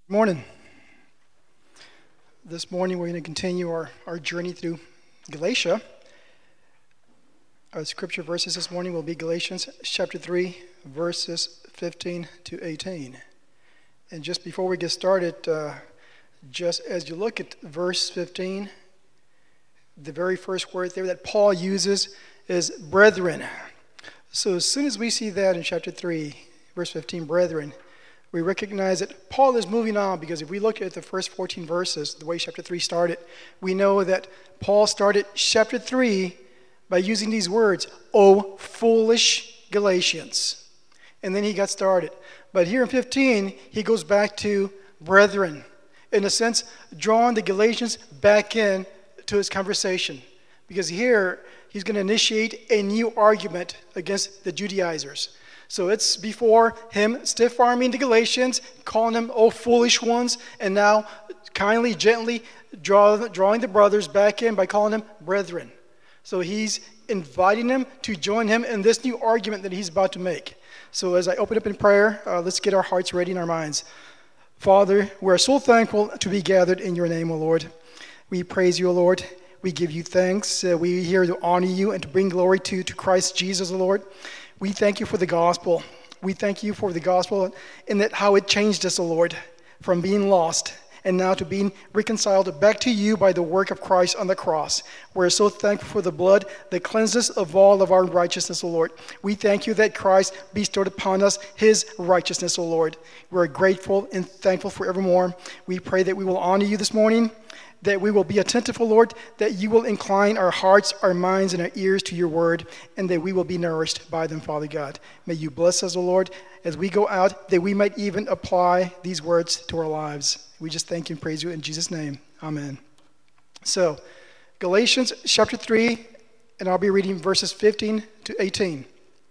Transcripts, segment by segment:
Morning. This morning we're going to continue our journey through Galatia. Our scripture verses this morning will be Galatians chapter 3, verses 15 to 18. And just before we get started, just as you look at verse 15, the very first word there that Paul uses is brethren. So as soon as we see that in chapter 3, verse 15, brethren, we recognize that Paul is moving on, because if we look at the first 14 verses, the way chapter 3 started, we know that Paul started chapter 3 by using these words, "O foolish Galatians." And then he got started. But here in 15, he goes back to brethren, in a sense, drawing the Galatians back in to his conversation. Because here, he's going to initiate a new argument against the Judaizers. So it's before him stiff-arming the Galatians, calling them, "Oh, foolish ones," and now kindly, gently drawing the brothers back in by calling them brethren. So he's inviting them to join him in this new argument that he's about to make. So as I open up in prayer, let's get our hearts ready and our minds. Father, we're so thankful to be gathered in your name, O Lord. We praise you, O Lord. We give you thanks. We're here to honor you and to bring glory to Christ Jesus, O Lord. We thank you for the gospel. We thank you for the gospel and that how it changed us, O Lord, from being lost and now to being reconciled back to you by the work of Christ on the cross. We're so thankful for the blood that cleanses us of all of our righteousness, O Lord. We thank you that Christ bestowed upon us his righteousness, O Lord. We're grateful and thankful forevermore. We pray that we will honor you this morning, that we will be attentive, O Lord, that you will incline our hearts, our minds, and our ears to your word, and that we will be nourished by them, Father God. May you bless us, O Lord, as we go out, that we might even apply these words to our lives. We just thank you and praise you in Jesus' name. Amen. So, Galatians chapter 3, and I'll be reading verses 15 to 18.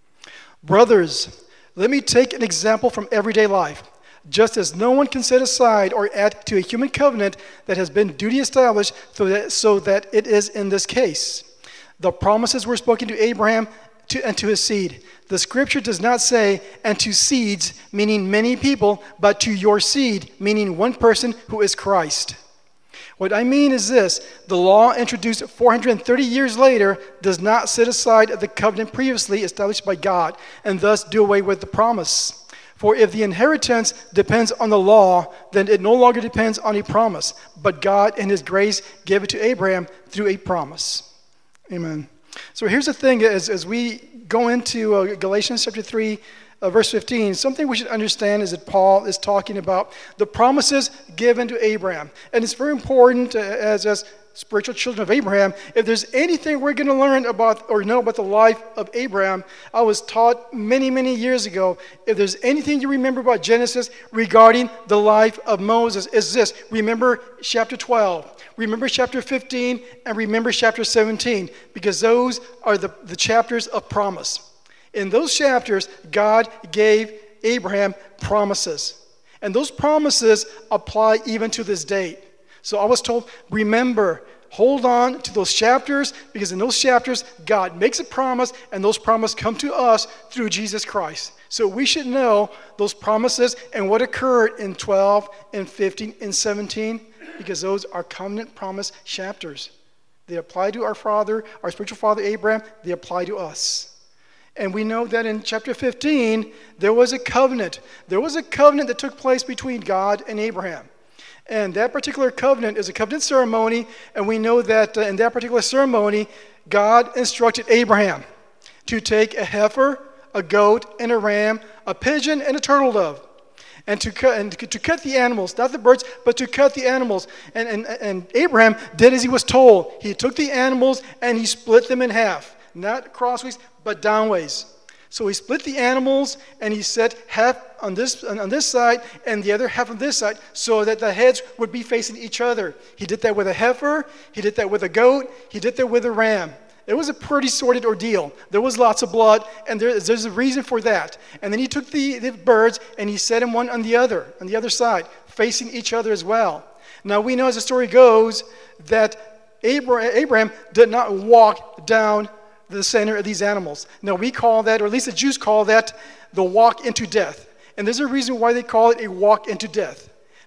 Brothers, let me take an example from everyday life. Just as no one can set aside or add to a human covenant that has been duty established so that it is in this case. The promises were spoken to Abraham and to his seed. The scripture does not say, "and to seeds," meaning many people, but to your seed, meaning one person who is Christ. What I mean is this: the law introduced 430 years later does not set aside the covenant previously established by God and thus do away with the promise. For if the inheritance depends on the law, then it no longer depends on a promise. But God in his grace gave it to Abraham through a promise. Amen. So here's the thing, as we go into Galatians chapter 3, verse 15, something we should understand is that Paul is talking about the promises given to Abraham. And it's very important as spiritual children of Abraham, if there's anything we're going to learn about or know about the life of Abraham, I was taught many, many years ago, if there's anything you remember about Genesis regarding the life of Moses, is this: remember chapter 12, remember chapter 15, and remember chapter 17, because those are the chapters of promise. In those chapters, God gave Abraham promises, and those promises apply even to this day. So I was told, remember, hold on to those chapters, because in those chapters, God makes a promise, and those promises come to us through Jesus Christ. So we should know those promises and what occurred in 12 and 15 and 17, because those are covenant promise chapters. They apply to our father, our spiritual father Abraham. They apply to us. And we know that in chapter 15, there was a covenant. There was a covenant that took place between God and Abraham. And that particular covenant is a covenant ceremony, and we know that in that particular ceremony, God instructed Abraham to take a heifer, a goat, and a ram, a pigeon, and a turtle dove, and to cut the animals, not the birds, but to cut the animals. And Abraham did as he was told. He took the animals and he split them in half, not crossways, but downways. So he split the animals, and he set half on this side and the other half on this side, so that the heads would be facing each other. He did that with a heifer, he did that with a goat, he did that with a ram. It was a pretty sordid ordeal. There was lots of blood, and there's a reason for that. And then he took the birds, and he set them one on the other side, facing each other as well. Now we know, as the story goes, that Abraham did not walk down the center of these animals. Now we call that, or at least the Jews call that, the walk into death. And there's a reason why they call it a walk into death.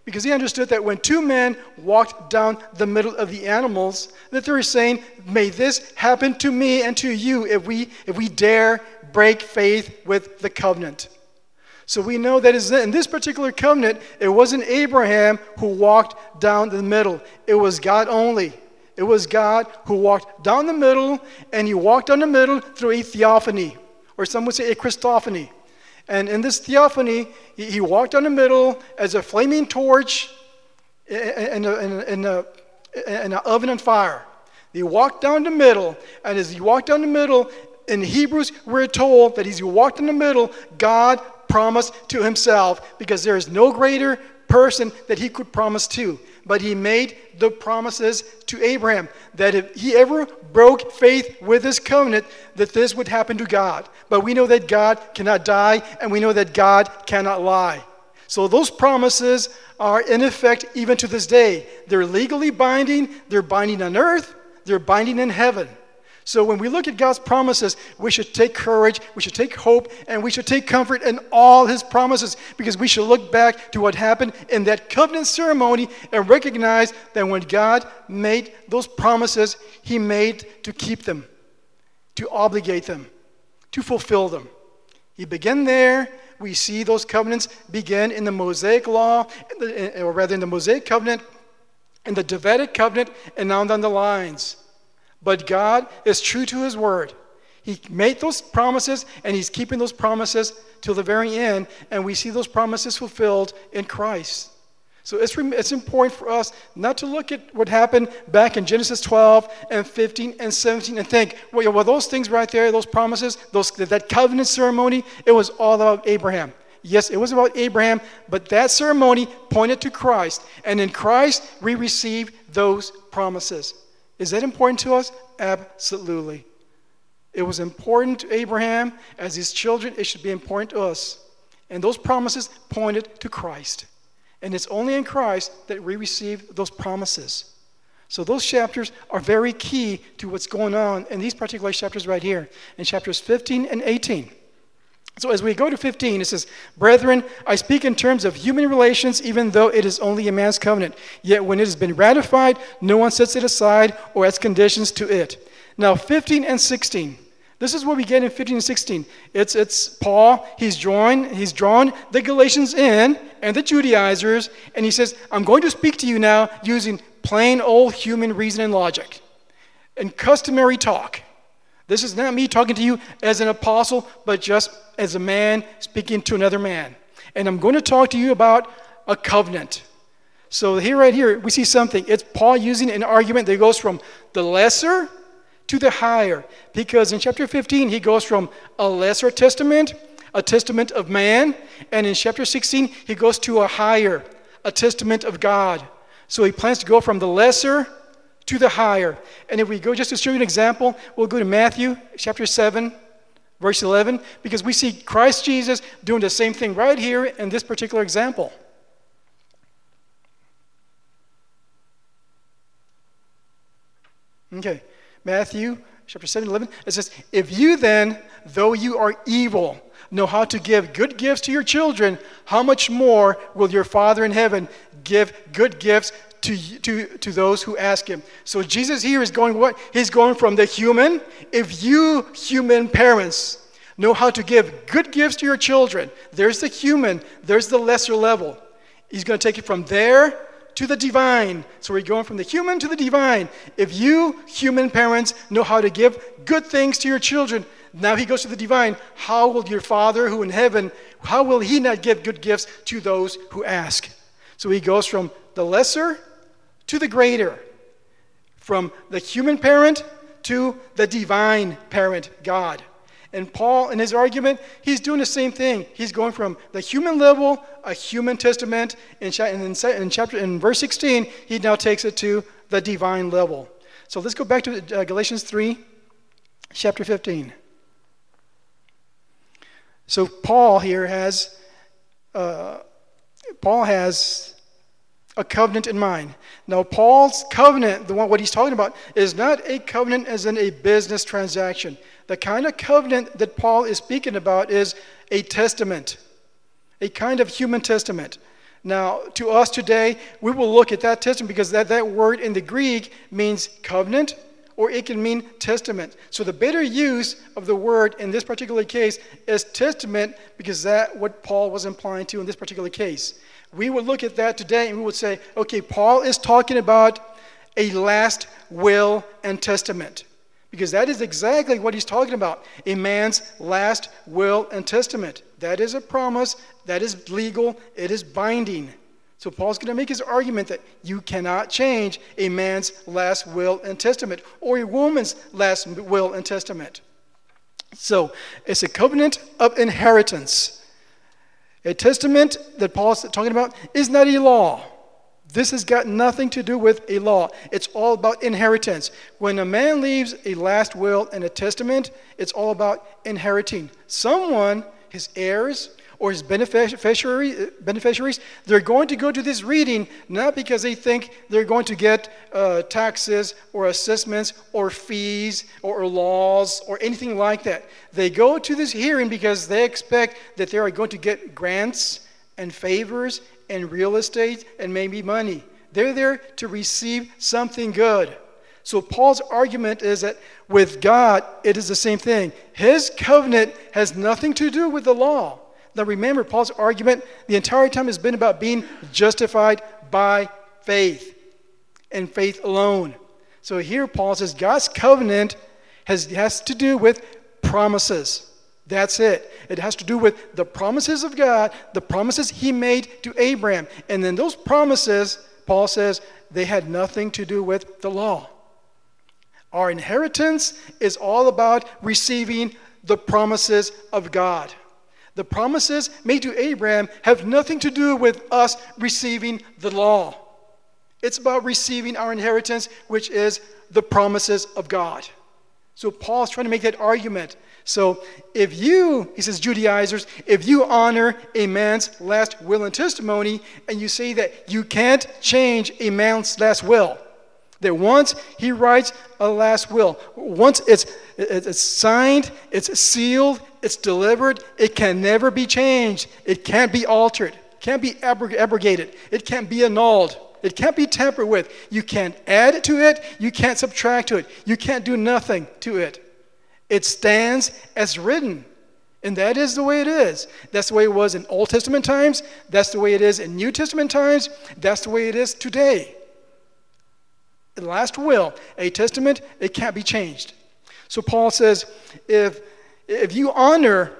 Because he understood that when two men walked down the middle of the animals, that they were saying, may this happen to me and to you if we dare break faith with the covenant. So we know that in this particular covenant, it wasn't Abraham who walked down the middle. It was God only. It was God who walked down the middle, and he walked down the middle through a theophany, or some would say a Christophany. And in this theophany, he walked down the middle as a flaming torch in an oven on fire. He walked down the middle, and as he walked down the middle, in Hebrews we're told that as he walked in the middle, God promised to himself, because there is no greater person that he could promise to. But he made the promises to Abraham that if he ever broke faith with his covenant, that this would happen to God. But we know that God cannot die, and we know that God cannot lie. So those promises are in effect even to this day. They're legally binding. They're binding on earth. They're binding in heaven. So when we look at God's promises, we should take courage, we should take hope, and we should take comfort in all his promises, because we should look back to what happened in that covenant ceremony and recognize that when God made those promises, he made to keep them, to obligate them, to fulfill them. He began there. We see those covenants begin in the Mosaic law, or rather in the Mosaic covenant, in the Davidic covenant, and now down the lines. But God is true to his word. He made those promises, and he's keeping those promises till the very end, and we see those promises fulfilled in Christ. So it's important for us not to look at what happened back in Genesis 12 and 15 and 17 and think, well, those things right there, those promises, that covenant ceremony, it was all about Abraham. Yes, it was about Abraham, but that ceremony pointed to Christ, and in Christ we receive those promises. Is that important to us? Absolutely. It was important to Abraham. As his children, it should be important to us. And those promises pointed to Christ. And it's only in Christ that we receive those promises. So those chapters are very key to what's going on in these particular chapters right here, in chapters 15 and 18. So as we go to 15, it says, "Brethren, I speak in terms of human relations, even though it is only a man's covenant. Yet when it has been ratified, no one sets it aside or adds conditions to it." Now 15 and 16. This is what we get in 15 and 16. It's Paul. He's drawn the Galatians in and the Judaizers, and he says, I'm going to speak to you now using plain old human reason and logic and customary talk. This is not me talking to you as an apostle, but just as a man speaking to another man. And I'm going to talk to you about a covenant. So right here, we see something. It's Paul using an argument that goes from the lesser to the higher. Because in chapter 15, he goes from a lesser testament, a testament of man, and in chapter 16, he goes to a higher, a testament of God. So he plans to go from the lesser to the higher. And if we go, just to show you an example, we'll go to Matthew chapter 7, verse 11, because we see Christ Jesus doing the same thing right here in this particular example. Okay, Matthew chapter 7, 11, it says, "If you then, though you are evil, know how to give good gifts to your children, how much more will your Father in heaven give good gifts to those who ask him?" So Jesus here is going what? He's going from the human. If you human parents know how to give good gifts to your children, there's the human, there's the lesser level. He's going to take it from there to the divine. So we're going from the human to the divine. If you human parents know how to give good things to your children, now he goes to the divine. How will your Father who in heaven, how will he not give good gifts to those who ask? So he goes from the lesser to the greater, from the human parent to the divine parent, God. And Paul, in his argument, he's doing the same thing. He's going from the human level, a human testament, and in verse 16, he now takes it to the divine level. So let's go back to Galatians 3, chapter 15. So Paul here has a covenant in mind. Now, Paul's covenant, what he's talking about, is not a covenant as in a business transaction. The kind of covenant that Paul is speaking about is a testament, a kind of human testament. Now, to us today, we will look at that testament because that word in the Greek means covenant, or it can mean testament. So the better use of the word in this particular case is testament, because that's what Paul was implying to in this particular case. We would look at that today and we would say, okay, Paul is talking about a last will and testament, because that is exactly what he's talking about, a man's last will and testament. That is a promise, that is legal, it is binding. So Paul's going to make his argument that you cannot change a man's last will and testament, or a woman's last will and testament. So it's a covenant of inheritance. A testament that Paul's talking about is not a law. This has got nothing to do with a law. It's all about inheritance. When a man leaves a last will and a testament, it's all about inheriting someone, his heirs, or his beneficiaries. They're going to go to this reading not because they think they're going to get taxes or assessments or fees or laws or anything like that. They go to this hearing because they expect that they are going to get grants and favors and real estate and maybe money. They're there to receive something good. So Paul's argument is that with God, it is the same thing. His covenant has nothing to do with the law. Now remember, Paul's argument the entire time has been about being justified by faith and faith alone. So here Paul says God's covenant has to do with promises. That's it. It has to do with the promises of God, the promises he made to Abraham. And then those promises, Paul says, they had nothing to do with the law. Our inheritance is all about receiving the promises of God. The promises made to Abraham have nothing to do with us receiving the law. It's about receiving our inheritance, which is the promises of God. So Paul's trying to make that argument. So if you, he says, Judaizers, if you honor a man's last will and testimony, and you say that you can't change a man's last will, that once he writes a last will, once it's signed, it's sealed, it's delivered, it can never be changed. It can't be altered. It can't be abrogated. It can't be annulled. It can't be tampered with. You can't add to it. You can't subtract to it. You can't do nothing to it. It stands as written. And that is the way it is. That's the way it was in Old Testament times. That's the way it is in New Testament times. That's the way it is today. The last will, a testament, it can't be changed. So Paul says, if you honor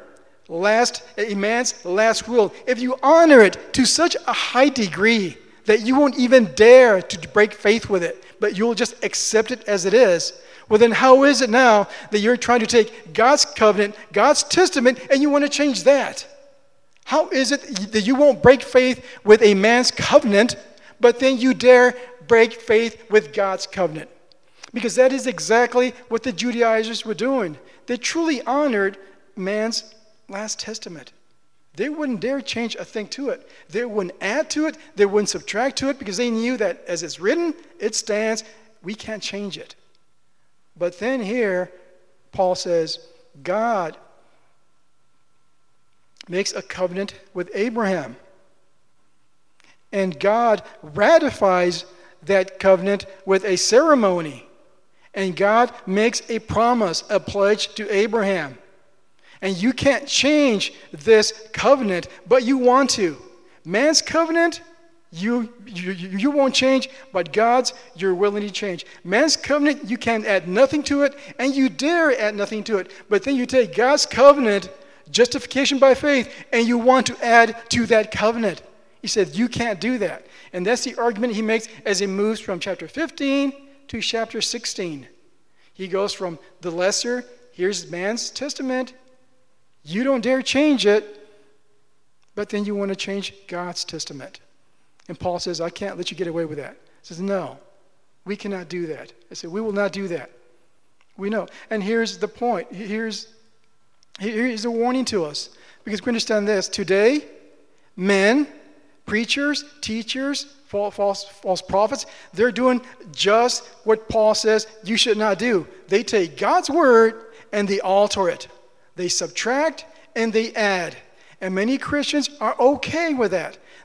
a man's last will, if you honor it to such a high degree that you won't even dare to break faith with it, but you'll just accept it as it is, well then how is it now that you're trying to take God's covenant, God's testament, and you want to change that? How is it that you won't break faith with a man's covenant, but then you dare break faith with God's covenant? Because that is exactly what the Judaizers were doing. They truly honored man's last testament. They wouldn't dare change a thing to it. They wouldn't add to it. They wouldn't subtract to it, because they knew that as it's written, it stands. We can't change it. But then here, Paul says, God makes a covenant with Abraham. And God ratifies that covenant with a ceremony. And God makes a promise, a pledge to Abraham. And you can't change this covenant, but you want to. Man's covenant, you won't change, but God's, you're willing to change. Man's covenant, you can add nothing to it, and you dare add nothing to it. But then you take God's covenant, justification by faith, and you want to add to that covenant. He said, you can't do that. And that's the argument he makes as he moves from chapter 15 to chapter 16. He goes from the lesser, here's man's testament, you don't dare change it, but then you want to change God's testament. And Paul says, I can't let you get away with that. He says, no, we cannot do that. I said, we will not do that. We know. And here's the point. Here's a warning to us. Because we understand this. Today, men, preachers, teachers, false prophets, they're doing just what Paul says you should not do. They take God's word and they alter it. They subtract and they add. And many Christians are okay with that.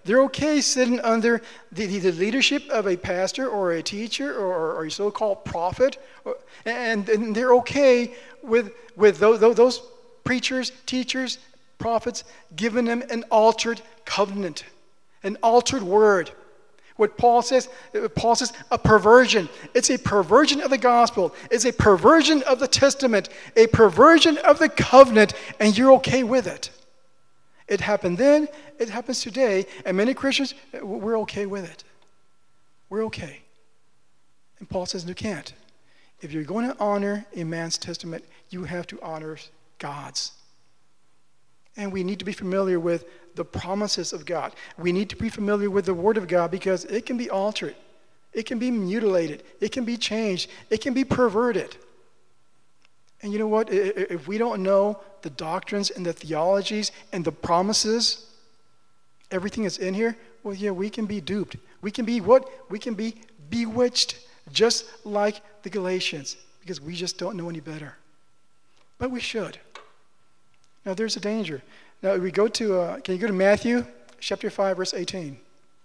They're okay sitting under the leadership of a pastor or a teacher or a so-called prophet, and they're okay with those preachers, teachers, prophets giving them an altered covenant, an altered word. What Paul says a perversion. It's a perversion of the gospel. It's a perversion of the testament, a perversion of the covenant, and you're okay with it. It happened then, it happens today, and many Christians, we're okay with it. We're okay. And Paul says you can't. If you're going to honor a man's testament, you have to honor God's. And we need to be familiar with the promises of God. We need to be familiar with the Word of God because it can be altered. It can be mutilated. It can be changed. It can be perverted. And you know what? If we don't know the doctrines and the theologies and the promises, everything that's in here, well, yeah, we can be duped. We can be what? We can be bewitched, just like the Galatians, because we just don't know any better. But we should. Now, there's a danger. Now, we go to, can you go to Matthew chapter 5, verse 18?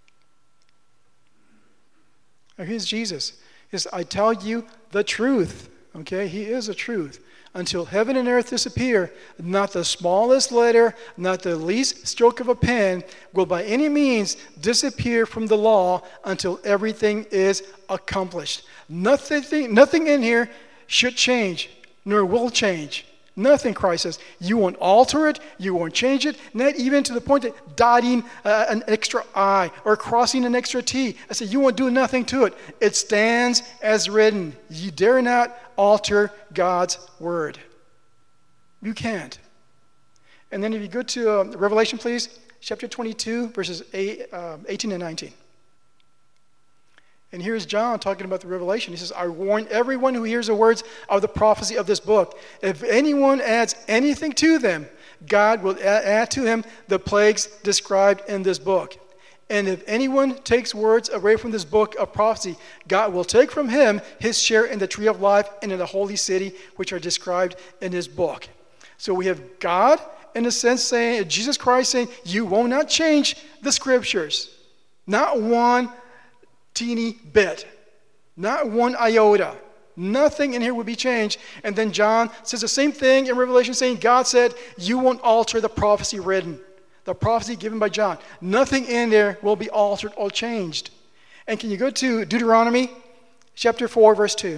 Now, here's Jesus. He says, I tell you the truth. Okay, he is the truth. Until heaven and earth disappear, not the smallest letter, not the least stroke of a pen will by any means disappear from the law until everything is accomplished. Nothing in here should change, nor will change. Nothing, Christ says. You won't alter it. You won't change it. Not even to the point that dotting an extra I or crossing an extra T. I said, you won't do nothing to it. It stands as written. You dare not alter God's word. You can't. And then if you go to Revelation, please, chapter 22, verses 18 and 19. And here's John talking about the revelation. He says, I warn everyone who hears the words of the prophecy of this book. If anyone adds anything to them, God will add to him the plagues described in this book. And if anyone takes words away from this book of prophecy, God will take from him his share in the tree of life and in the holy city, which are described in this book. So we have God, in a sense, saying, Jesus Christ saying, you will not change the scriptures. Not one teeny bit, not one iota. Nothing in here would be changed. And then John says the same thing in Revelation, saying God said, you won't alter the prophecy written, the prophecy given by John. Nothing in there will be altered or changed. And can you go to Deuteronomy chapter 4, verse 2?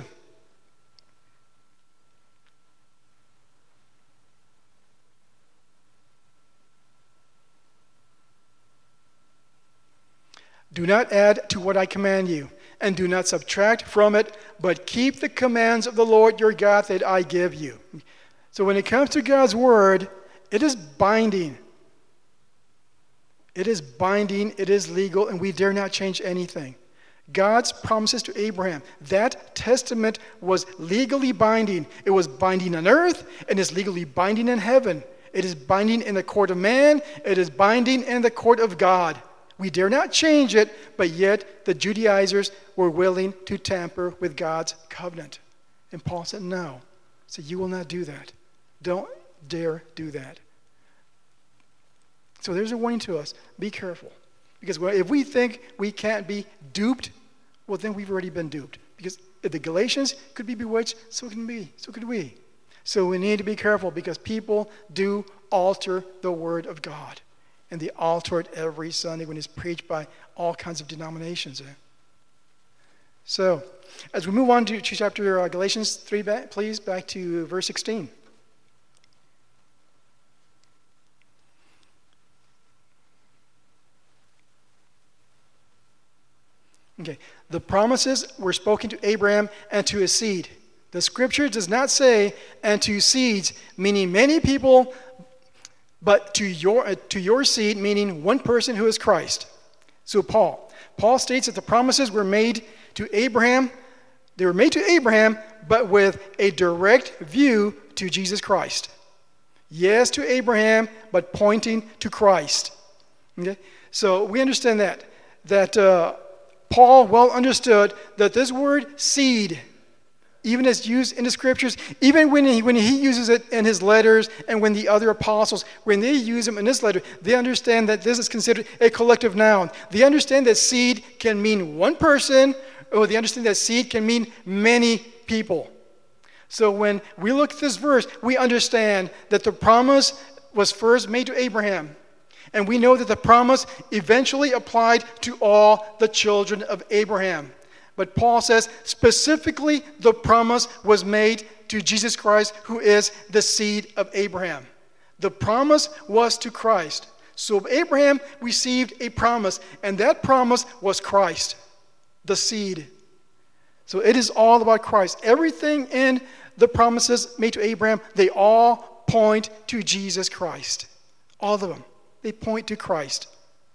Do not add to what I command you, and do not subtract from it, but keep the commands of the Lord your God that I give you. So when it comes to God's word, it is binding. It is binding, it is legal, and we dare not change anything. God's promises to Abraham, that testament was legally binding. It was binding on earth, and is legally binding in heaven. It is binding in the court of man. It is binding in the court of God. We dare not change it, but yet the Judaizers were willing to tamper with God's covenant. And Paul said, no. So you will not do that. Don't dare do that. So there's a warning to us. Be careful. Because if we think we can't be duped, well, then we've already been duped. Because if the Galatians could be bewitched, so can we. So could we. So we need to be careful because people do alter the word of God. And they alter it every Sunday when it's preached by all kinds of denominations. So, as we move on to chapter Galatians 3, please, back to verse 16. Okay, the promises were spoken to Abraham and to his seed. The scripture does not say, and to seeds, meaning many people, but to your seed, meaning one person who is Christ. So Paul states that the promises were made to Abraham. They were made to Abraham, but with a direct view to Jesus Christ. Yes, to Abraham, but pointing to Christ. Okay? So we understand that Paul well understood that this word seed even as used in the scriptures, even when he uses it in his letters, and when the other apostles, when they use them in this letter, they understand that this is considered a collective noun. They understand that seed can mean one person, or they understand that seed can mean many people. So when we look at this verse, we understand that the promise was first made to Abraham. And we know that the promise eventually applied to all the children of Abraham. But Paul says specifically the promise was made to Jesus Christ, who is the seed of Abraham. The promise was to Christ. So Abraham received a promise, and that promise was Christ, the seed. So it is all about Christ. Everything in the promises made to Abraham, they all point to Jesus Christ. All of them. They point to Christ.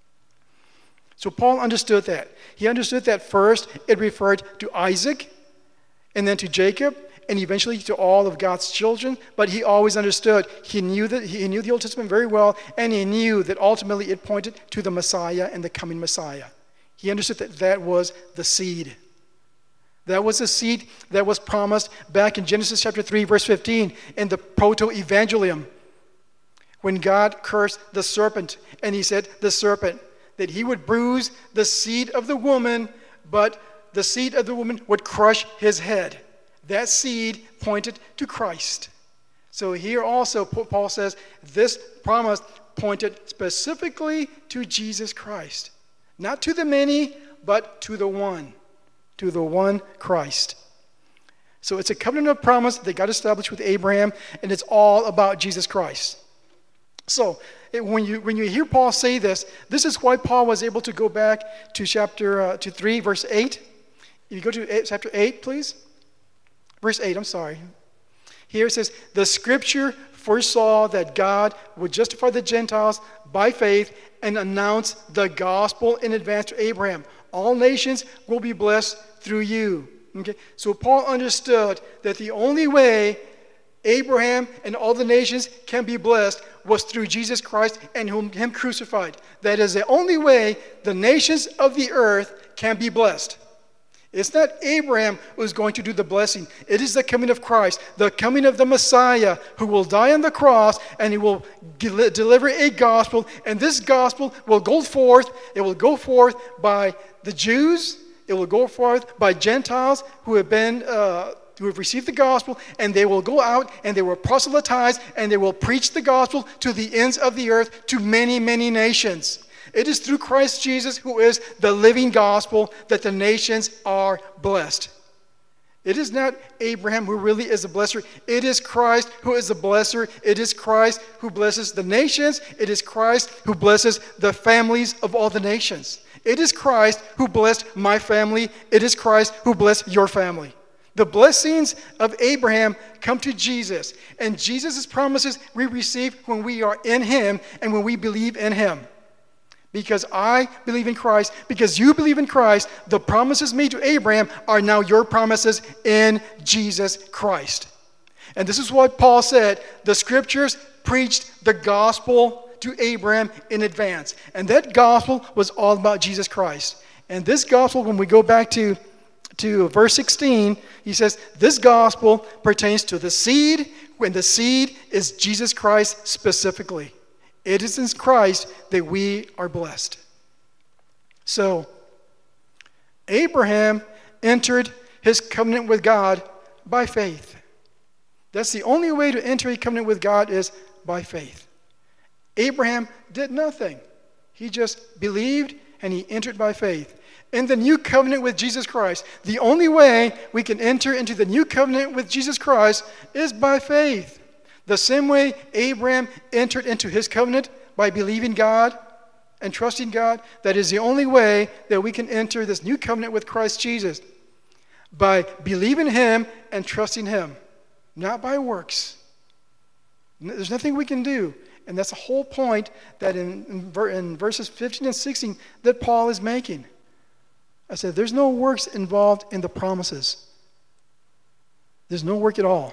So Paul understood that. He understood that first it referred to Isaac, and then to Jacob, and eventually to all of God's children. But he always understood. He knew the Old Testament very well, and he knew that ultimately it pointed to the Messiah and the coming Messiah. He understood that that was the seed. That was the seed that was promised back in Genesis chapter 3, verse 15, in the proto-evangelium, when God cursed the serpent, and he said, the serpent, that he would bruise the seed of the woman, but the seed of the woman would crush his head. That seed pointed to Christ. So here also, Paul says, this promise pointed specifically to Jesus Christ. Not to the many, but to the one Christ. So it's a covenant of promise that God established with Abraham, and it's all about Jesus Christ. So when you hear Paul say this is why Paul was able to go back to chapter 3, verse 8. If you go to chapter 8, please. Verse 8, I'm sorry. Here it says, the scripture foresaw that God would justify the Gentiles by faith and announce the gospel in advance to Abraham. All nations will be blessed through you. Okay? So Paul understood that the only way Abraham and all the nations can be blessed was through Jesus Christ and him crucified. That is the only way the nations of the earth can be blessed. It's not Abraham who's going to do the blessing. It is the coming of Christ, the coming of the Messiah, who will die on the cross, and he will deliver a gospel, and this gospel will go forth. It will go forth by the Jews. It will go forth by Gentiles who have received the gospel, and they will go out and they will proselytize and they will preach the gospel to the ends of the earth, to many, many nations. It is through Christ Jesus, who is the living gospel, that the nations are blessed. It is not Abraham who really is the blesser. It is Christ who is the blesser. It is Christ who blesses the nations. It is Christ who blesses the families of all the nations. It is Christ who blessed my family. It is Christ who blessed your family. The blessings of Abraham come to Jesus, and Jesus' promises we receive when we are in him and when we believe in him. Because I believe in Christ, because you believe in Christ, the promises made to Abraham are now your promises in Jesus Christ. And this is what Paul said. The scriptures preached the gospel to Abraham in advance. And that gospel was all about Jesus Christ. And this gospel, when we go back to verse 16, he says, this gospel pertains to the seed, when the seed is Jesus Christ specifically. It is in Christ that we are blessed. So, Abraham entered his covenant with God by faith. That's the only way to enter a covenant with God, is by faith. Abraham did nothing. He just believed and he entered by faith. In the new covenant with Jesus Christ, the only way we can enter into the new covenant with Jesus Christ is by faith. The same way Abraham entered into his covenant by believing God and trusting God, that is the only way that we can enter this new covenant with Christ Jesus, by believing him and trusting him, not by works. There's nothing we can do. And that's the whole point that in verses 15 and 16 that Paul is making. I said, there's no works involved in the promises. There's no work at all.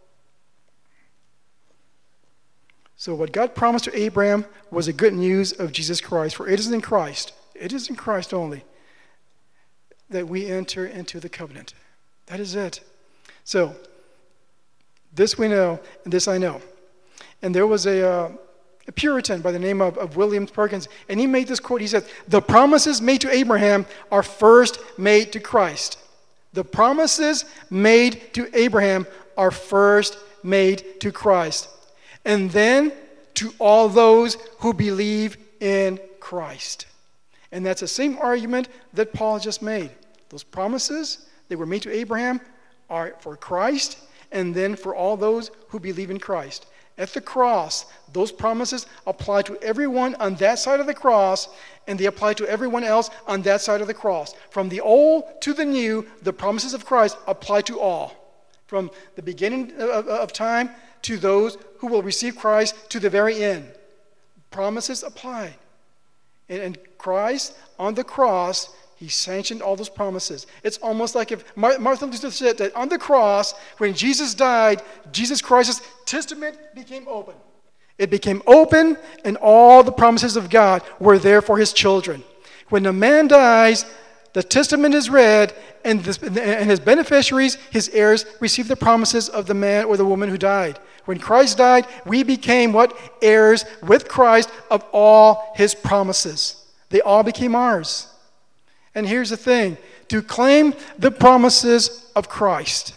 So what God promised to Abraham was the good news of Jesus Christ. For it is in Christ only, that we enter into the covenant. That is it. So, this we know, and this I know. And there was a Puritan by the name of William Perkins, and he made this quote. He said, "The promises made to Abraham are first made to Christ." The promises made to Abraham are first made to Christ, and then to all those who believe in Christ. And that's the same argument that Paul just made. Those promises that were made to Abraham are for Christ, and then for all those who believe in Christ. At the cross, those promises apply to everyone on that side of the cross, and they apply to everyone else on that side of the cross. From the old to the new, the promises of Christ apply to all. From the beginning of time to those who will receive Christ to the very end. Promises apply. And Christ, on the cross, he sanctioned all those promises. It's almost like if Martin Luther said that on the cross, when Jesus died, Jesus Christ's testament became open. It became open, and all the promises of God were there for his children. When a man dies, the testament is read, and his beneficiaries, his heirs, receive the promises of the man or the woman who died. When Christ died, we became what? Heirs with Christ of all his promises. They all became ours. And here's the thing, to claim the promises of Christ,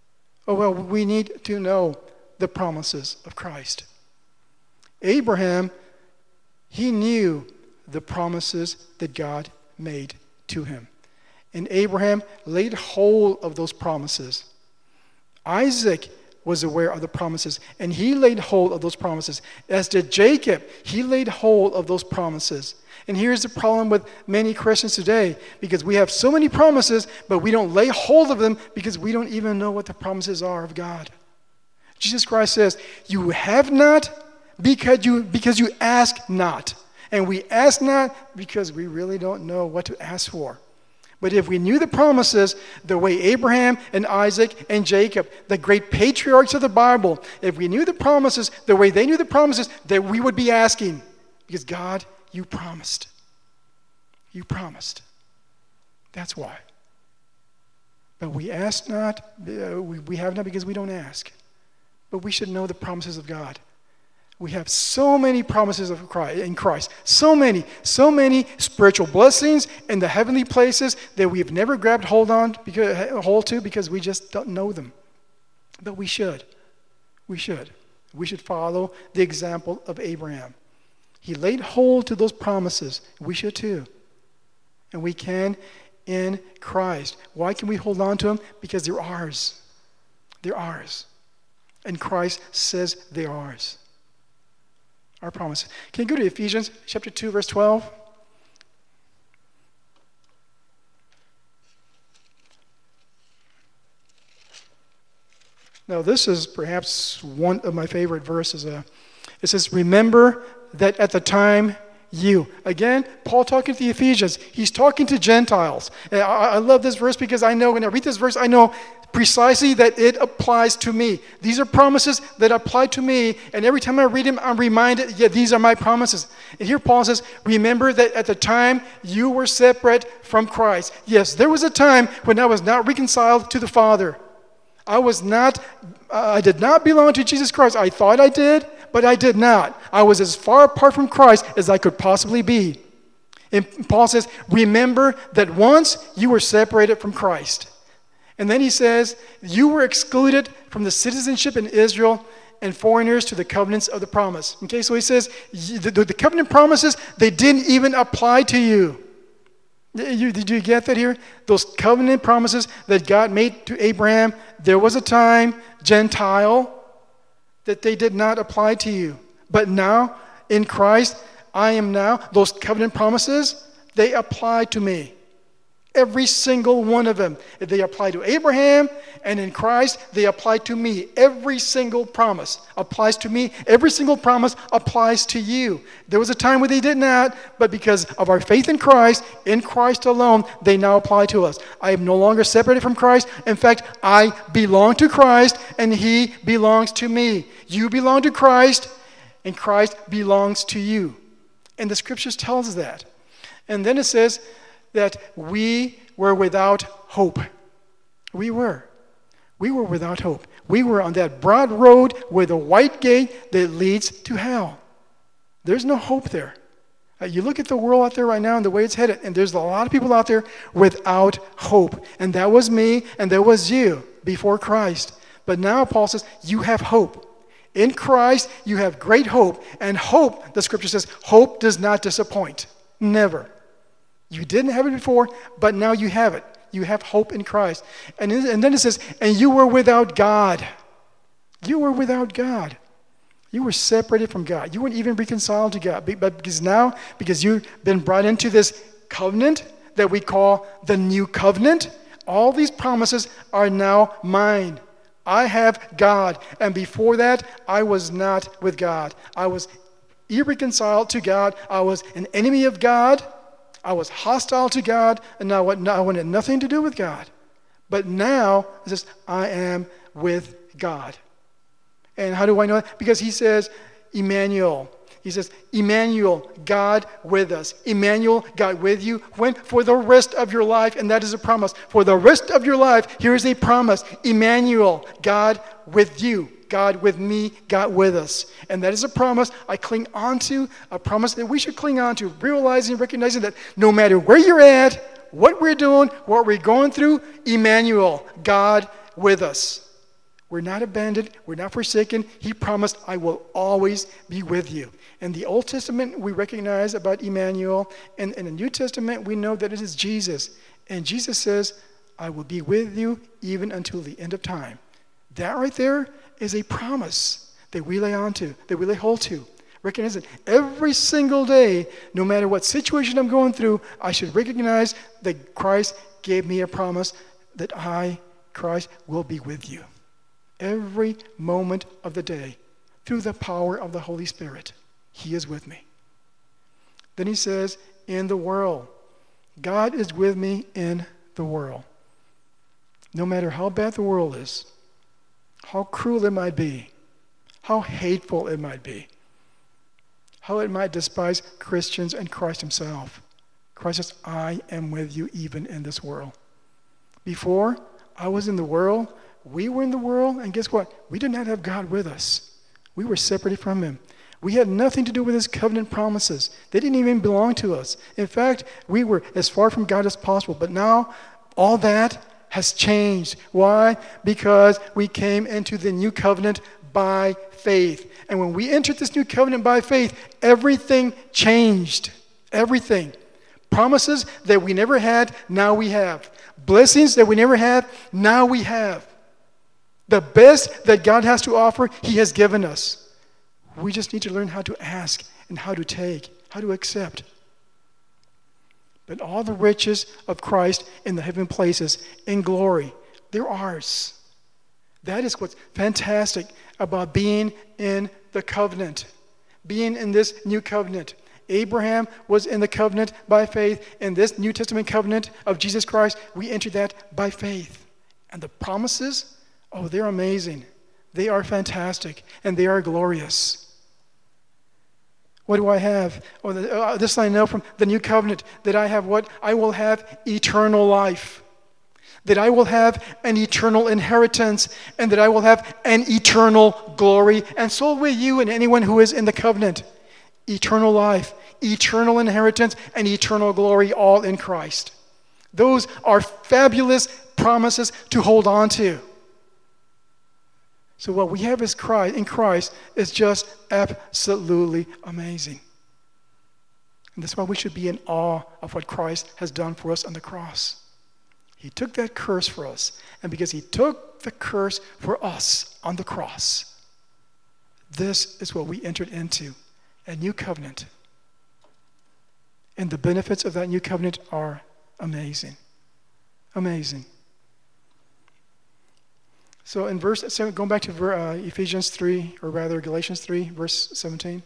we need to know the promises of Christ. Abraham, he knew the promises that God made to him. And Abraham laid hold of those promises. Isaac was aware of the promises, and he laid hold of those promises. As did Jacob, he laid hold of those promises. And here's the problem with many Christians today, because we have so many promises, but we don't lay hold of them because we don't even know what the promises are of God. Jesus Christ says, "You have not because you ask not." And we ask not because we really don't know what to ask for. But if we knew the promises the way Abraham and Isaac and Jacob, the great patriarchs of the Bible, if we knew the promises the way they knew the promises, then we would be asking, because God, you promised. You promised. That's why. But we ask not, we have not because we don't ask. But we should know the promises of God. We have so many promises of Christ, in Christ. So many spiritual blessings in the heavenly places that we have never grabbed hold to because we just don't know them. But we should. We should. We should follow the example of Abraham. He laid hold to those promises. We should too. And we can in Christ. Why can we hold on to them? Because they're ours. They're ours. And Christ says they're ours. Our promise. Can you go to Ephesians chapter 2, verse 12? Now, this is perhaps one of my favorite verses. It says, "Remember that at the time you." Again, Paul talking to the Ephesians. He's talking to Gentiles. And I love this verse because I know when I read this verse, I know precisely that it applies to me. These are promises that apply to me, and every time I read them, I'm reminded, yeah, these are my promises. And here Paul says, "Remember that at the time you were separate from Christ." Yes, there was a time when I was not reconciled to the Father. I did not belong to Jesus Christ. I thought I did, but I did not. I was as far apart from Christ as I could possibly be. And Paul says, "Remember that once you were separated from Christ." And then he says, "You were excluded from the citizenship in Israel and foreigners to the covenants of the promise." Okay, so he says, the covenant promises, they didn't even apply to you. Did you get that here? Those covenant promises that God made to Abraham, there was a time, Gentile, that they did not apply to you. But now, in Christ, I am now, those covenant promises, they apply to me. Every single one of them. They apply to Abraham, and in Christ, they apply to me. Every single promise applies to me. Every single promise applies to you. There was a time when they did not, but because of our faith in Christ alone, they now apply to us. I am no longer separated from Christ. In fact, I belong to Christ, and He belongs to me. You belong to Christ, and Christ belongs to you. And the Scriptures tells us that. And then it says that we were without hope. We were. We were without hope. We were on that broad road with a white gate that leads to hell. There's no hope there. You look at the world out there right now and the way it's headed, and there's a lot of people out there without hope. And that was me, and that was you before Christ. But now Paul says, you have hope. In Christ, you have great hope. And hope, the scripture says, hope does not disappoint. Never. You didn't have it before, but now you have it. You have hope in Christ. And then it says, and you were without God. You were without God. You were separated from God. You weren't even reconciled to God. But because you've been brought into this covenant that we call the new covenant, all these promises are now mine. I have God. And before that, I was not with God. I was irreconciled to God. I was an enemy of God. I was hostile to God. And now I wanted nothing to do with God. But now, it says, I am with God. And how do I know that? Because he says, Emmanuel. He says, Emmanuel, God with us. Emmanuel, God with you. When? For the rest of your life. And that is a promise. For the rest of your life, here is a promise. Emmanuel, God with you. God with me, God with us. And that is a promise I cling on to, a promise that we should cling on to, realizing, recognizing that no matter where you're at, what we're doing, what we're going through, Emmanuel, God with us. We're not abandoned. We're not forsaken. He promised, I will always be with you. In the Old Testament, we recognize about Emmanuel. And in the New Testament, we know that it is Jesus. And Jesus says, I will be with you even until the end of time. That right there is a promise that we lay on to, that we lay hold to. Recognize that every single day, no matter what situation I'm going through, I should recognize that Christ gave me a promise that I, Christ, will be with you. Every moment of the day, through the power of the Holy Spirit, He is with me. Then he says, in the world. God is with me in the world. No matter how bad the world is, how cruel it might be, how hateful it might be, how it might despise Christians and Christ himself. Christ says, I am with you even in this world. Before I was in the world, we were in the world, and guess what? We did not have God with us. We were separated from him. We had nothing to do with his covenant promises. They didn't even belong to us. In fact, we were as far from God as possible. But now, all that has changed. Why? Because we came into the new covenant by faith. And when we entered this new covenant by faith, everything changed. Everything. Promises that we never had, now we have. Blessings that we never had, now we have. The best that God has to offer, he has given us. We just need to learn how to ask and how to take, how to accept. But all the riches of Christ in the heavenly places, in glory, they're ours. That is what's fantastic about being in the covenant, being in this new covenant. Abraham was in the covenant by faith. In this New Testament covenant of Jesus Christ, we enter that by faith. And the promises, oh, they're amazing. They are fantastic, and they are glorious. What do I have? Oh, this I know from the new covenant, that I have what? I will have eternal life. That I will have an eternal inheritance, and that I will have an eternal glory. And so will you and anyone who is in the covenant. Eternal life, eternal inheritance, and eternal glory, all in Christ. Those are fabulous promises to hold on to. So what we have is Christ, in Christ is just absolutely amazing. And that's why we should be in awe of what Christ has done for us on the cross. He took that curse for us. And because he took the curse for us on the cross, this is what we entered into, a new covenant. And the benefits of that new covenant are amazing. Amazing. So in verse 7, going back to Ephesians 3, or rather Galatians 3, verse 17.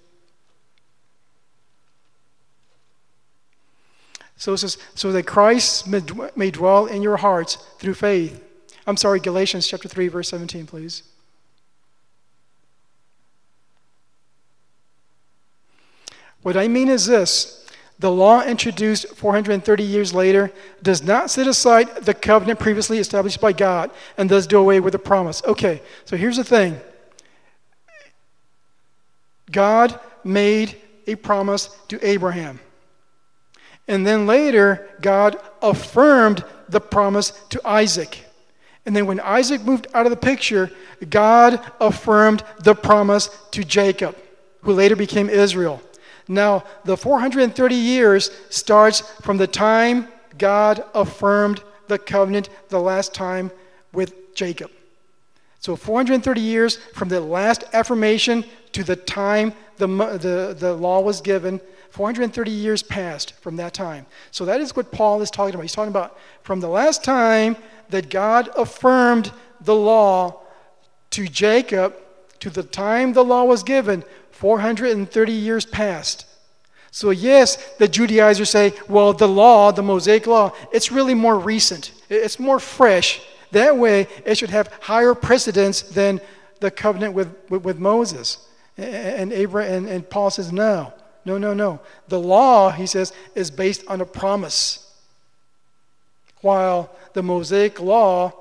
So it says, so that Christ may dwell in your hearts through faith. I'm sorry, Galatians chapter 3, verse 17, please. What I mean is this, The law introduced 430 years later does not set aside the covenant previously established by God and thus do away with the promise. Okay, so here's the thing. God made a promise to Abraham. And then later, God affirmed the promise to Isaac. And then when Isaac moved out of the picture, God affirmed the promise to Jacob, who later became Israel. Now, the 430 years starts from the time God affirmed the covenant the last time with Jacob. So 430 years from the last affirmation to the time the law was given, 430 years passed from that time. So that is what Paul is talking about. He's talking about from the last time that God affirmed the law to Jacob to the time the law was given, 430 years passed. So yes, the Judaizers say, well, the law, the Mosaic law, it's really more recent. It's more fresh. That way, it should have higher precedence than the covenant with Moses. And Paul says, no. The law, he says, is based on a promise, while the Mosaic law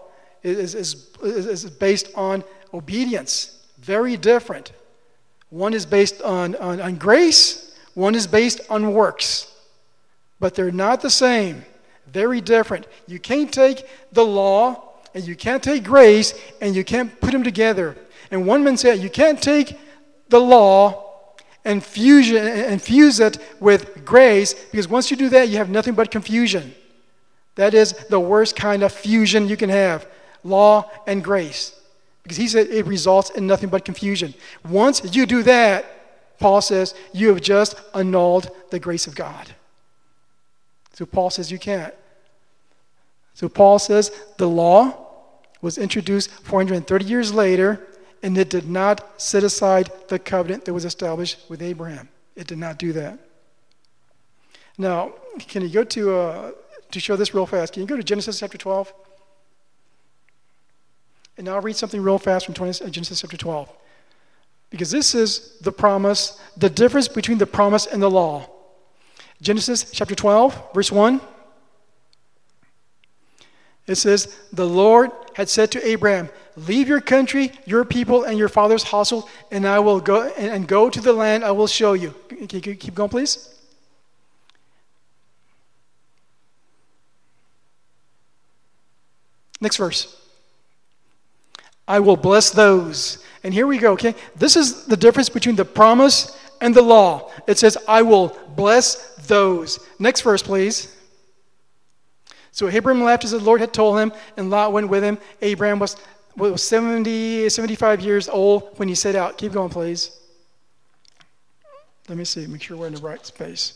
is based on obedience. Very different. One is based on grace, one is based on works. But they're not the same. Very different. You can't take the law and you can't take grace and you can't put them together. And one man said, you can't take the law and fuse it with grace, because once you do that, you have nothing but confusion. That is the worst kind of fusion you can have, law and grace. Because he said it results in nothing but confusion. Once you do that, Paul says, you have just annulled the grace of God. So Paul says you can't. So Paul says the law was introduced 430 years later, and it did not set aside the covenant that was established with Abraham. It did not do that. Now, can you go to show this real fast? Can you go to Genesis chapter 12? And now I'll read something real fast from Genesis chapter 12. Because this is the promise, the difference between the promise and the law. Genesis chapter 12, verse 1. It says, the Lord had said to Abraham, leave your country, your people, and your father's household, and I will go and go to the land I will show you. Can you keep going, please? Next verse. I will bless those. And here we go, okay? This is the difference between the promise and the law. It says, I will bless those. Next verse, please. So Abraham left as the Lord had told him, and Lot went with him. Abraham was 75 years old when he set out. Keep going, please. Let me see, make sure we're in the right space.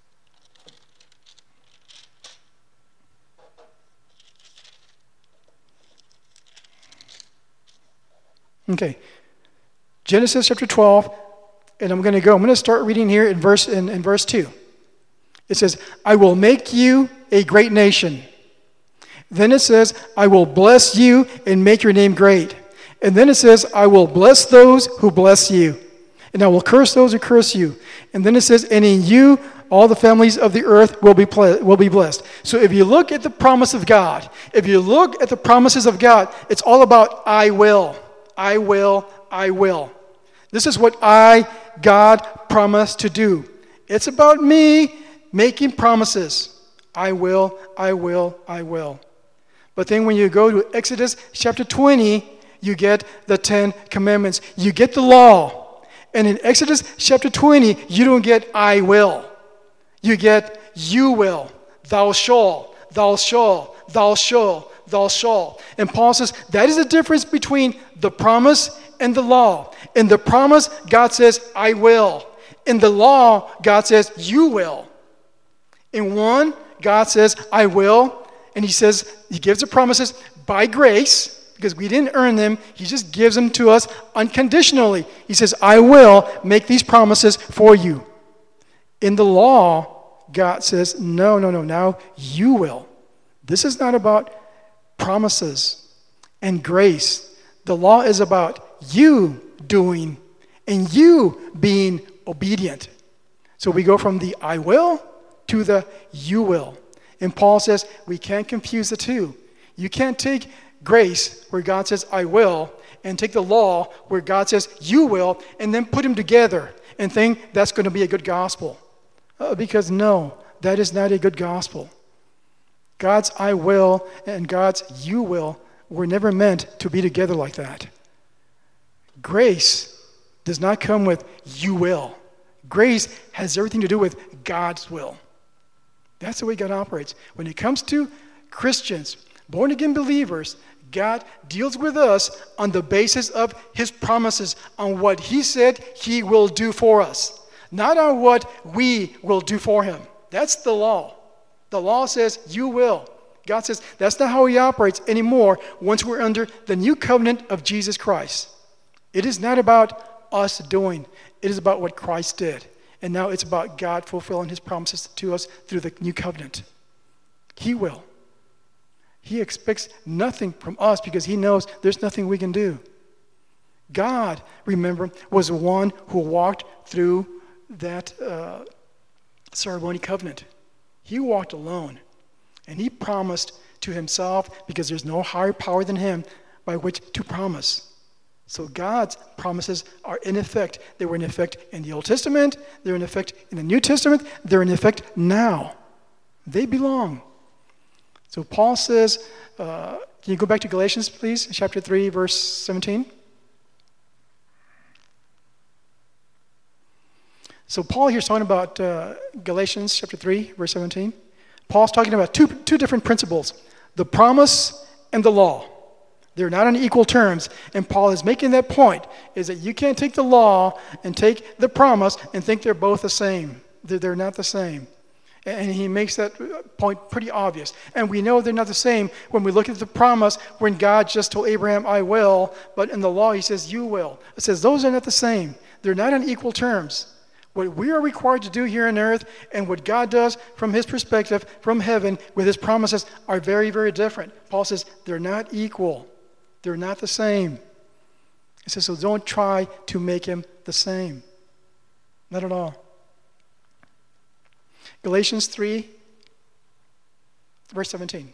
Okay. Genesis chapter 12, and I'm going to start reading here in verse 2. It says, I will make you a great nation. Then it says, I will bless you and make your name great. And then it says, I will bless those who bless you. And I will curse those who curse you. And then it says, and in you all the families of the earth will be blessed. So if you look at the promise of God, if you look at the promises of God, it's all about I will. I will, I will. This is what God, promised to do. It's about me making promises. I will, I will, I will. But then when you go to Exodus chapter 20, you get the 10 commandments. You get the law. And in Exodus chapter 20, you don't get I will. You get you will. Thou shalt, thou shalt, thou shalt, thou shalt. And Paul says that is the difference between the promise and the law. In the promise, God says, I will. In the law, God says, you will. In one, God says, I will. And he says, he gives the promises by grace, because we didn't earn them. He just gives them to us unconditionally. He says, I will make these promises for you. In the law, God says, no, now you will. This is not about promises and grace. The law is about you doing and you being obedient. So we go from the I will to the you will. And Paul says we can't confuse the two. You can't take grace where God says I will and take the law where God says you will and then put them together and think that's going to be a good gospel. Because no, that is not a good gospel. God's I will and God's you will were never meant to be together like that. Grace does not come with you will. Grace has everything to do with God's will. That's the way God operates. When it comes to Christians, born-again believers, God deals with us on the basis of his promises, on what he said he will do for us, not on what we will do for him. That's the law. The law says you will. God says that's not how he operates anymore once we're under the new covenant of Jesus Christ. It is not about us doing. It is about what Christ did. And now it's about God fulfilling his promises to us through the new covenant. He will. He expects nothing from us because he knows there's nothing we can do. God, remember, was the one who walked through that ceremony covenant. He walked alone. And he promised to himself because there's no higher power than him by which to promise. So God's promises are in effect. They were in effect in the Old Testament. They're in effect in the New Testament. They're in effect now. They belong. So Paul says, can you go back to Galatians, please? Chapter 3, verse 17. So Paul here is talking about Galatians chapter 3, verse 17. Paul's talking about two different principles, the promise and the law. They're not on equal terms. And Paul is making that point, is that you can't take the law and take the promise and think they're both the same. They're not the same. And he makes that point pretty obvious. And we know they're not the same when we look at the promise when God just told Abraham, I will, but in the law he says, you will. It says those are not the same. They're not on equal terms. What we are required to do here on earth and what God does from his perspective, from heaven, with his promises are very, very different. Paul says they're not equal. They're not the same. He says, so don't try to make him the same. Not at all. Galatians 3, verse 17.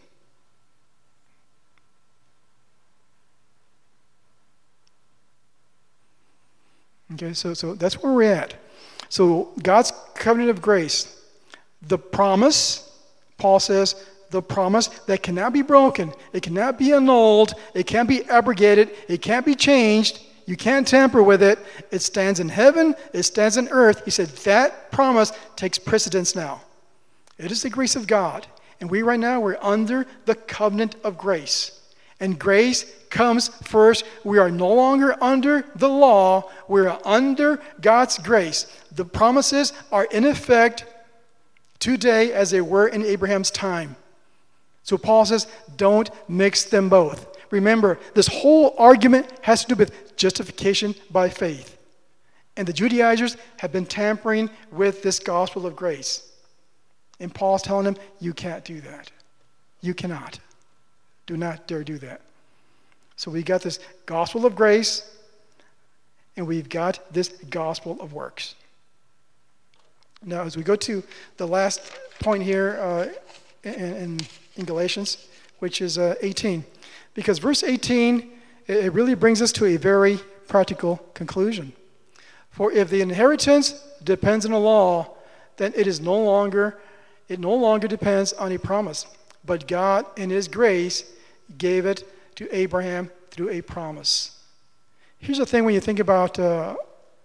Okay, so that's where we're at. So God's covenant of grace, the promise, Paul says, the promise that cannot be broken, it cannot be annulled, it can't be abrogated, it can't be changed, you can't tamper with it. It stands in heaven, it stands on earth. He said that promise takes precedence now. It is the grace of God. And we right now, we're under the covenant of grace. And grace comes first. We are no longer under the law. We're under God's grace. The promises are in effect today as they were in Abraham's time. So Paul says, don't mix them both. Remember, this whole argument has to do with justification by faith. And the Judaizers have been tampering with this gospel of grace. And Paul's telling them, you can't do that. You cannot. Do not dare do that. So we got this gospel of grace, and we've got this gospel of works. Now, as we go to the last point here in Galatians, which is 18, because verse 18, it really brings us to a very practical conclusion. For if the inheritance depends on the law, then it no longer depends on a promise. But God, in his grace, gave it to Abraham through a promise. Here's the thing when you think about the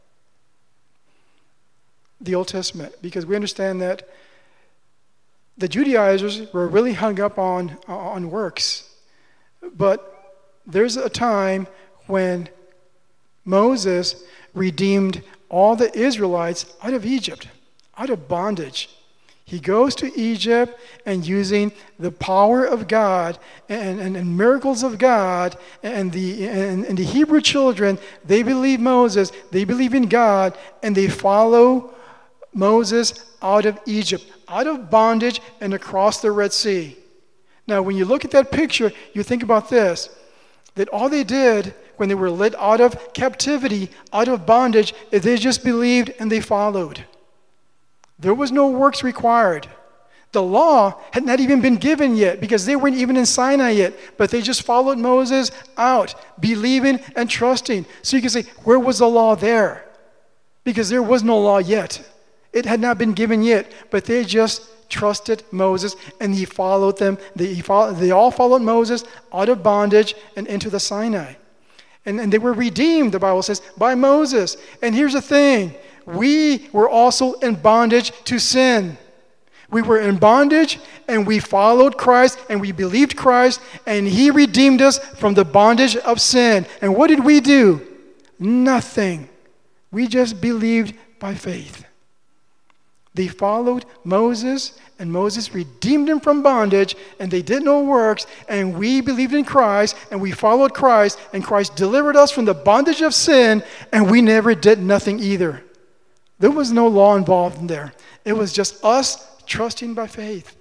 Old Testament, because we understand that the Judaizers were really hung up on works. But there's a time when Moses redeemed all the Israelites out of Egypt, out of bondage. He goes to Egypt and using the power of God and miracles of God and the Hebrew children, they believe Moses, they believe in God, and they follow Moses out of Egypt, out of bondage and across the Red Sea. Now, when you look at that picture, you think about this, that all they did when they were led out of captivity, out of bondage, is they just believed and they followed. There was no works required. The law had not even been given yet because they weren't even in Sinai yet, but they just followed Moses out, believing and trusting. So you can say, where was the law there? Because there was no law yet. It had not been given yet, but they just trusted Moses and he followed them. They all followed Moses out of bondage and into the Sinai. And they were redeemed, the Bible says, by Moses. And here's the thing. We were also in bondage to sin. We were in bondage and we followed Christ and we believed Christ and he redeemed us from the bondage of sin. And what did we do? Nothing. We just believed by faith. They followed Moses and Moses redeemed them from bondage and they did no works and we believed in Christ and we followed Christ and Christ delivered us from the bondage of sin and we never did nothing either. There was no law involved in there. It was just us trusting by faith.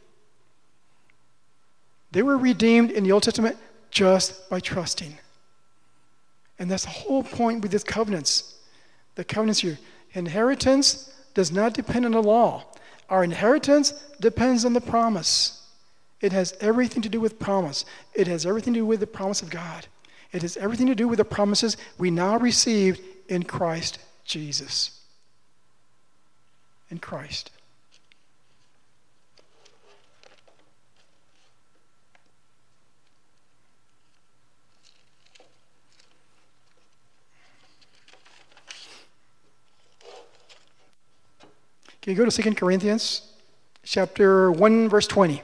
They were redeemed in the Old Testament just by trusting. And that's the whole point with these covenants. The covenants here. Inheritance does not depend on the law. Our inheritance depends on the promise. It has everything to do with promise. It has everything to do with the promise of God. It has everything to do with the promises we now received in Christ Jesus. In Christ. Can you go to 2 Corinthians chapter 1, verse 20?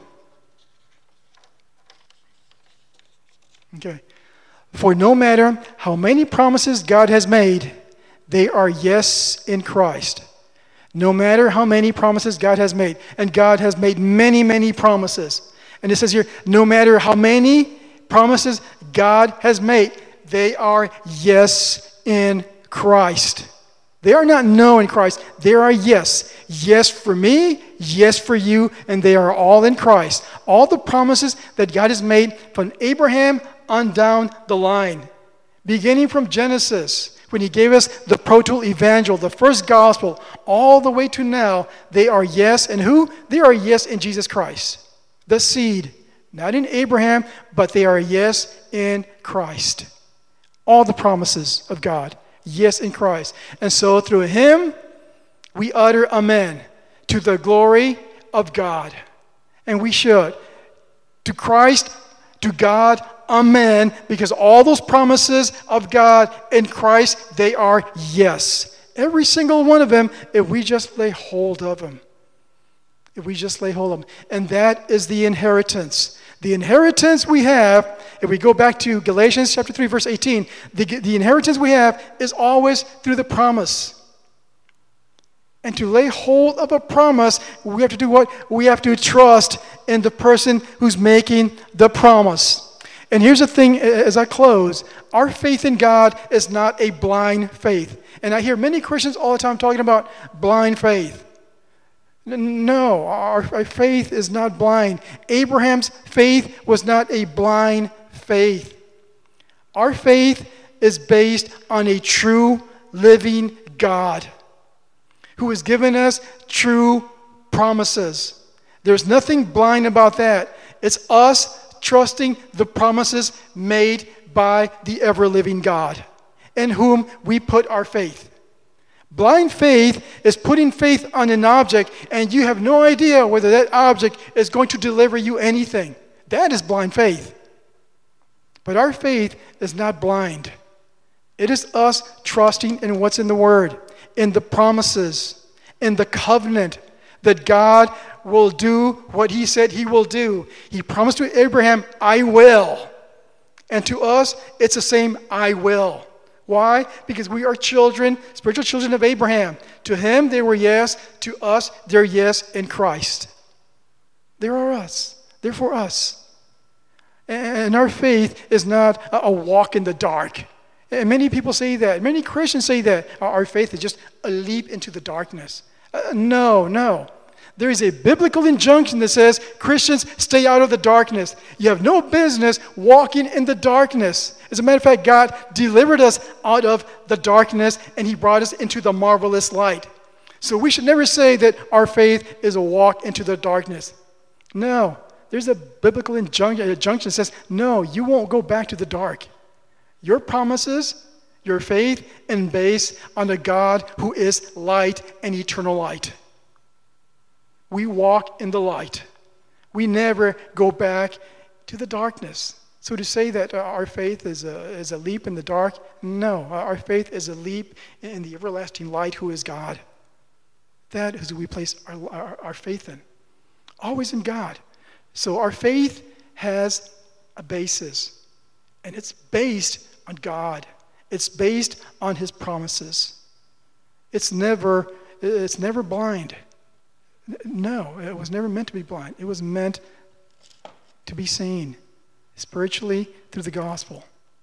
Okay. For no matter how many promises God has made, they are yes in Christ. No matter how many promises God has made. And God has made many, many promises. And it says here, no matter how many promises God has made, they are yes in Christ. They are not no in Christ. They are yes. Yes for me, yes for you, and they are all in Christ. All the promises that God has made from Abraham on down the line. Beginning from Genesis, when he gave us the proto-evangel, the first gospel, all the way to now, they are yes. And who? They are yes in Jesus Christ. The seed. Not in Abraham, but they are yes in Christ. All the promises of God. Yes in Christ. And so through him, we utter amen to the glory of God. And we should. To Christ, to God, amen. Because all those promises of God in Christ, they are yes. Every single one of them, if we just lay hold of them. If we just lay hold of them. And that is the inheritance. The inheritance we have, if we go back to Galatians chapter 3, verse 18, the inheritance we have is always through the promise. And to lay hold of a promise, we have to do what? We have to trust in the person who's making the promise. And here's the thing as I close. Our faith in God is not a blind faith. And I hear many Christians all the time talking about blind faith. No, our faith is not blind. Abraham's faith was not a blind faith. Our faith is based on a true living God who has given us true promises. There's nothing blind about that. It's us trusting the promises made by the ever-living God in whom we put our faith. Blind faith is putting faith on an object and you have no idea whether that object is going to deliver you anything. That is blind faith. But our faith is not blind. It is us trusting in what's in the Word, in the promises, in the covenant that God will do what He said He will do. He promised to Abraham, I will. And to us, it's the same, I will. Why? Because we are children, spiritual children of Abraham. To him, they were yes. To us, they're yes in Christ. They are us. They're for us. And our faith is not a walk in the dark. And many people say that. Many Christians say that. Our faith is just a leap into the darkness. No. There is a biblical injunction that says, Christians, stay out of the darkness. You have no business walking in the darkness. As a matter of fact, God delivered us out of the darkness and He brought us into the marvelous light. So we should never say that our faith is a walk into the darkness. No. There's a biblical injunction that says, no, you won't go back to the dark. Your promises, your faith, is based on the God who is light and eternal light. We walk in the light. We never go back to the darkness. So to say that our faith is a leap in the dark, no. Our faith is a leap in the everlasting light who is God. That is who we place our faith in. Always in God. So our faith has a basis, and it's based on God. It's based on His promises. It's never blind. No, it was never meant to be blind. It was meant to be seen spiritually through the gospel.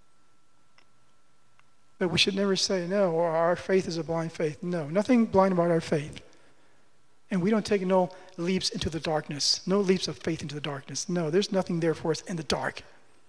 But we should never say, no, our faith is a blind faith. No, nothing blind about our faith. And we don't take no leaps into the darkness, no leaps of faith into the darkness. No, there's nothing there for us in the dark.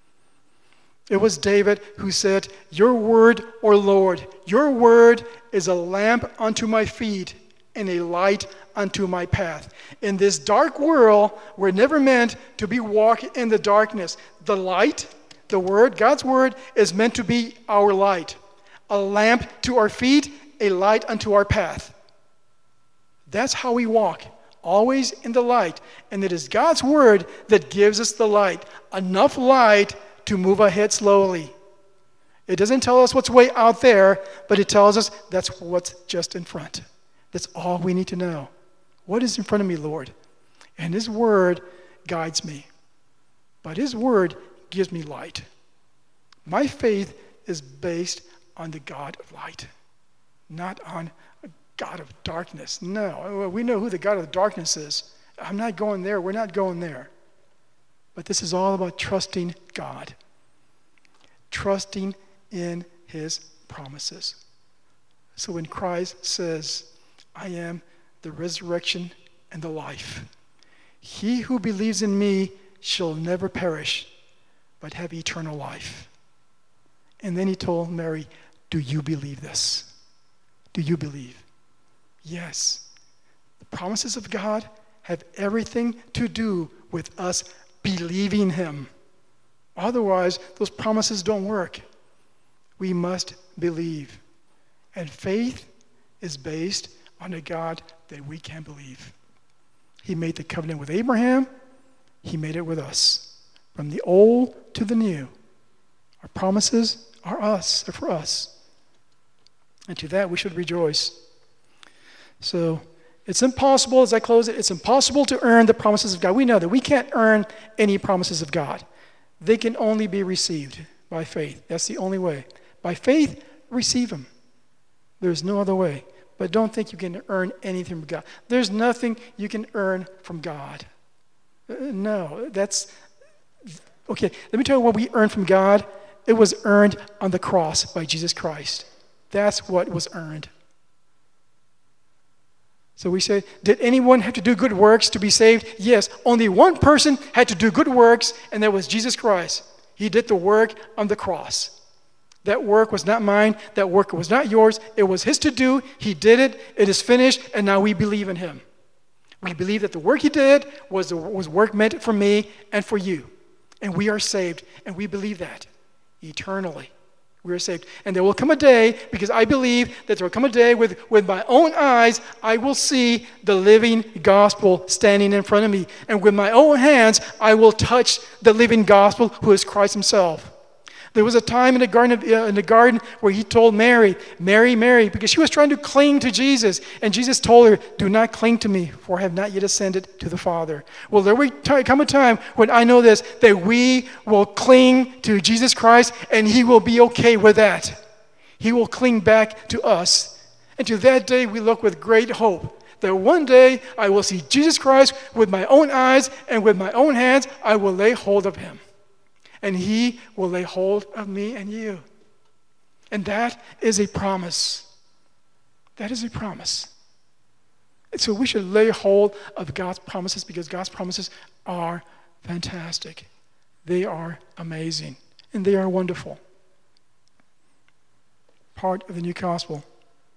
It was David who said, your word, O Lord, your word is a lamp unto my feet and a light unto my path. In this dark world, we're never meant to be walking in the darkness. The light, the word, God's word, is meant to be our light. A lamp to our feet, a light unto our path. That's how we walk, always in the light. And it is God's word that gives us the light, enough light to move ahead slowly. It doesn't tell us what's way out there, but it tells us that's what's just in front. That's all we need to know. What is in front of me, Lord? And His word guides me. But His word gives me light. My faith is based on the God of light, not on a God of darkness. No, we know who the God of darkness is. I'm not going there. We're not going there. But this is all about trusting God. Trusting in His promises. So when Christ says, I am the resurrection and the life. He who believes in me shall never perish, but have eternal life. And then He told Mary, do you believe this? Do you believe? Yes. The promises of God have everything to do with us believing Him. Otherwise, those promises don't work. We must believe. And faith is based on a God that we can believe. He made the covenant with Abraham. He made it with us. From the old to the new. Our promises are us. They're for us. And to that we should rejoice. So it's impossible, as I close it, it's impossible to earn the promises of God. We know that we can't earn any promises of God. They can only be received by faith. That's the only way. By faith, receive them. There's no other way. But don't think you can earn anything from God. There's nothing you can earn from God. No, that's... Okay, let me tell you what we earned from God. It was earned on the cross by Jesus Christ. That's what was earned. So we say, did anyone have to do good works to be saved? Yes, only one person had to do good works, and that was Jesus Christ. He did the work on the cross. That work was not mine. That work was not yours. It was His to do. He did it. It is finished, and now we believe in Him. We believe that the work He did was work meant for me and for you. And we are saved, and we believe that eternally. We are saved. And there will come a day, because I believe that there will come a day with my own eyes, I will see the living gospel standing in front of me. And with my own hands, I will touch the living gospel, who is Christ Himself. There was a time in the garden where He told Mary, Mary, Mary, because she was trying to cling to Jesus. And Jesus told her, do not cling to me, for I have not yet ascended to the Father. Well, there will come a time when I know this, that we will cling to Jesus Christ, and He will be okay with that. He will cling back to us. And to that day, we look with great hope, that one day I will see Jesus Christ with my own eyes, and with my own hands, I will lay hold of Him. And He will lay hold of me and you. And that is a promise. That is a promise. And so we should lay hold of God's promises, because God's promises are fantastic. They are amazing. And they are wonderful. Part of the new gospel.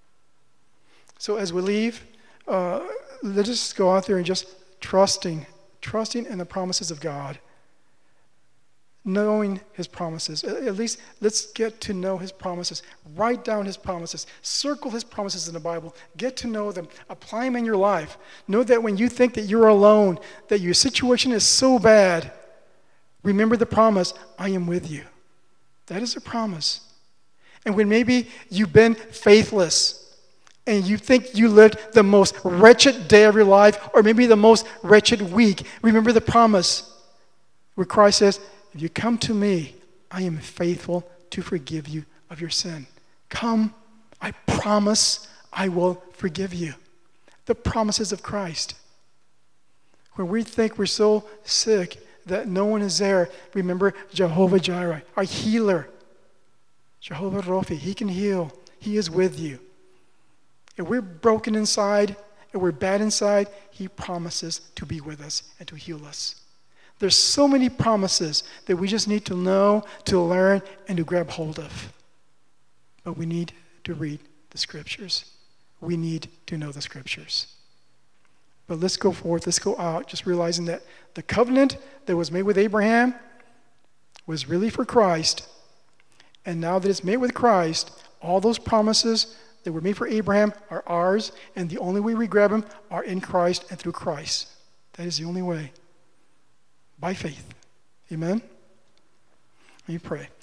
So as we leave, let us go out there and just trusting trusting in the promises of God, knowing his promises. At least let's get to know his promises. Write down his promises. Circle his promises in the Bible. Get to know them. Apply them in your life. Know that when you think that you're alone, that your situation is so bad, remember the promise, I am with you. That is a promise. And when maybe you've been faithless and you think you lived the most wretched day of your life or maybe the most wretched week, remember the promise where Christ says, if you come to me, I am faithful to forgive you of your sin. Come, I promise I will forgive you. The promises of Christ. When we think we're so sick that no one is there, remember Jehovah Jireh, our healer. Jehovah Rophi, he can heal. He is with you. If we're broken inside, if we're bad inside, he promises to be with us and to heal us. There's so many promises that we just need to know, to learn, and to grab hold of. But we need to read the scriptures. We need to know the scriptures. But let's go forth, let's go out, just realizing that the covenant that was made with Abraham was really for Christ. And now that it's made with Christ, all those promises that were made for Abraham are ours, and the only way we grab them are in Christ and through Christ. That is the only way. By faith. Amen? Let me pray.